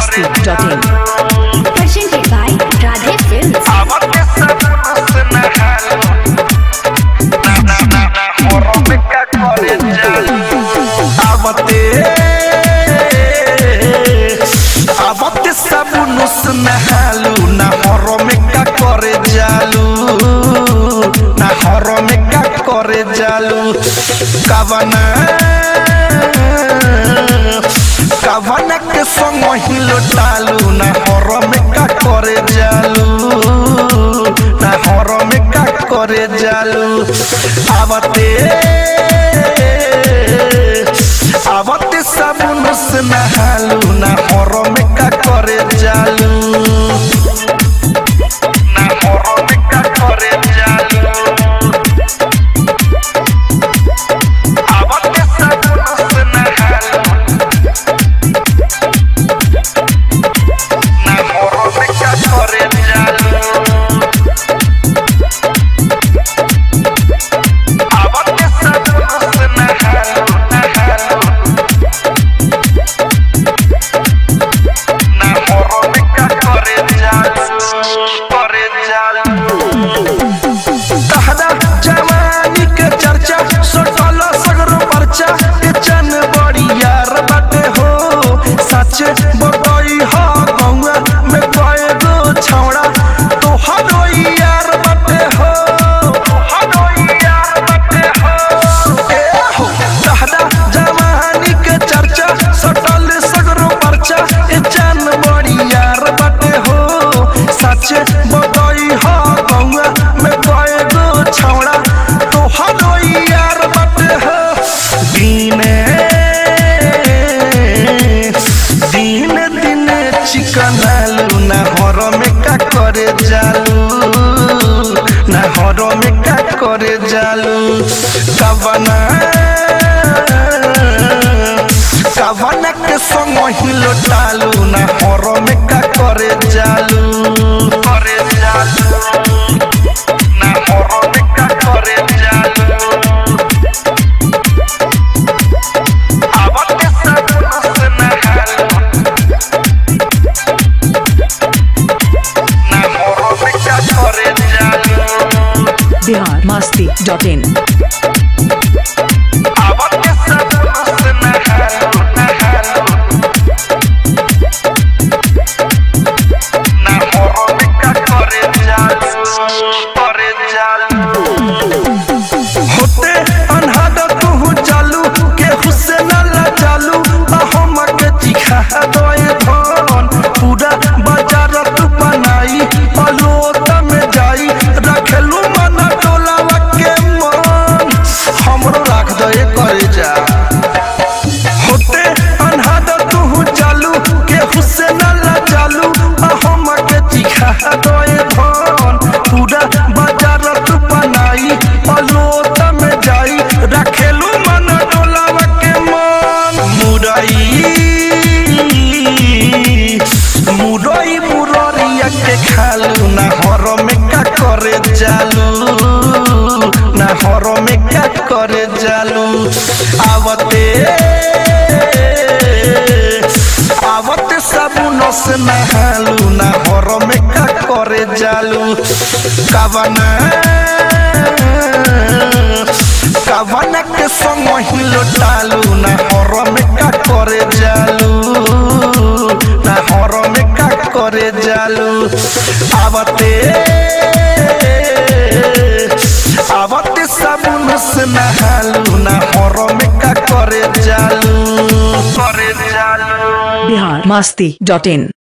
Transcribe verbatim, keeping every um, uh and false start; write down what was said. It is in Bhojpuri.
masti dot in. Presented by Radhe Films. आवते साबुनुस नहालू ना हरो में का करे जालू ना हरो में का करे जालू कवना कवना के संग ही लुटालू ना हरो में का करे जालू ना हरो में का करे जालू आवते आवते साबुनुस नहालू ना हरो में का करे जालू ना हरो में का करे जालू आवते साबुनुस नहालू ना हरो में का करे जालू आवते साबुनुस नहालू जवानी के चर्चा सोटल सगरो पर्चा चन बड़ी यार बाटे हो सच बतई हो गौआ में कए गो छौड़ा तो हरो यार बाटे हो हरो यार बाटे हो ए हो तहरा जवानी के चर्चा सोटल सगरो पर्चा चन बड़ी यार बाटे हो सच बतई हो गौआ में कए गो छौड़ा तो हरो यार बाटे हो दीने दिन दिन चिकनालू ना हरो में का करे जालू ना हरो में का करे जालू कवना कवना के संग ही लुटालू ना हरो में का करे जालू करे जालू ना हरो में का करे जालू आवते साबुनुस नहालू ना हरो में का करे जालू Bihar masti dot in. आवते साबुनुस नहालू नहालू ना हरो में का करे जालू करे जालू होते अनहादा तू चालू के हुसैन ला चालू हम के चिखा दोए धन पूरा बाजार तू बनाई अलोत में जाई रखेलू मना टोलावा के मन हमरो राख दे करे जा होते अनहादा तू चालू के हुसैन ला चालू हम के चिखा दोए धन पूरा बाजार तू बनाई अलोत में जाई रखेलू मन डोलावा के मन मुरई मुरई मुररिया के खालू ना हरो में का करे जालू ना हरो में का करे जालू आवते आवते साबुनुस नहालू ना हरो में का करे जालू कवना कवना के संग ही लुटालू ना हरो में का करे जालू ना हरो में का करे जालू आवते आवते साबुनुस नहालू ना हरो में का करे जालू करे जालू Bihar masti dot in.